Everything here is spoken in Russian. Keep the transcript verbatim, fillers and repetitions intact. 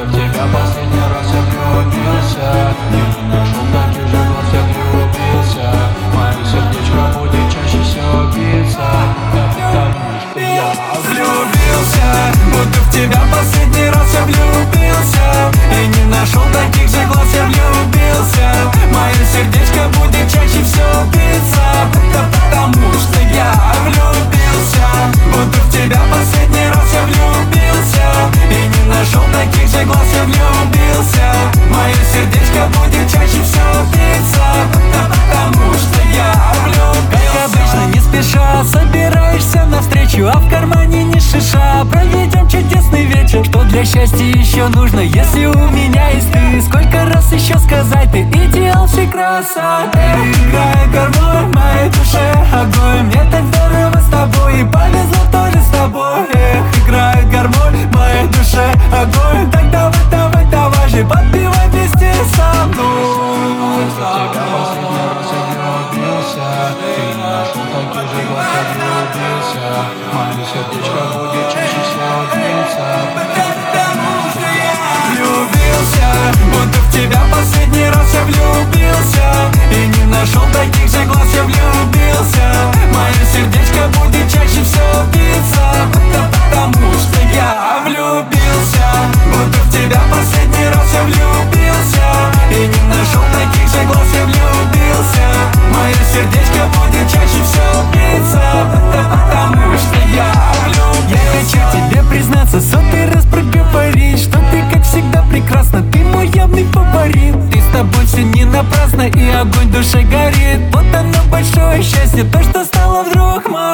будто в тебя последний раз я влюбился. И не нашел таких же глаз, я влюбился. Мое сердечко будет чаще всего биться. Да потому что я влюбился, будто в тебя последний раз я влюбился. И не нашел таких же глаз, я влюбился. Мое сердечко будет чаще всего биться. Да потому что я влюбился, будто в тебя последний раз я влюбился. И не нашел таких же глаз, я влюбился. Мое сердечко будет чаще всего биться. Да потому что я влюбился. Как обычно, не спеша собираешься навстречу, а в кармане не шиша. Проведем чудесный вечер. Что для счастья еще нужно, если у меня есть ты? Сколько раз еще сказать, ты идеал, все краса. Играет гармонь в моей душе, огонь. Мне так здорово с тобой, и повезло тоже с тобой. Эх, играет гармонь в моей душе, огонь. Так давай, давай, давай же, подпевай вместе со мной. В тебя последний раз я влюбился. Ты не нашел таких же глаз, я влюбился. Мое сердечко будет чаще всего биться. Потому что я влюбился, будто в тебя последний раз я влюбился. И не нашел таких же глаз, я влюбился. Мое сердечко будет чаще всего биться. Потому что я влюбился, будто в тебя последний раз я влюбился. И не нашел таких же глаз, я влюбился. Мое сердечко будет чаще всего биться. Потому что я влюбился. Я хочу тебе признаться, сотый раз проговорить, что ты как всегда прекрасна, ты мой явный фаворит. Ты с тобой все не напрасно, и огонь в душе горит. Вот оно большое счастье, то, что стало вдруг моим.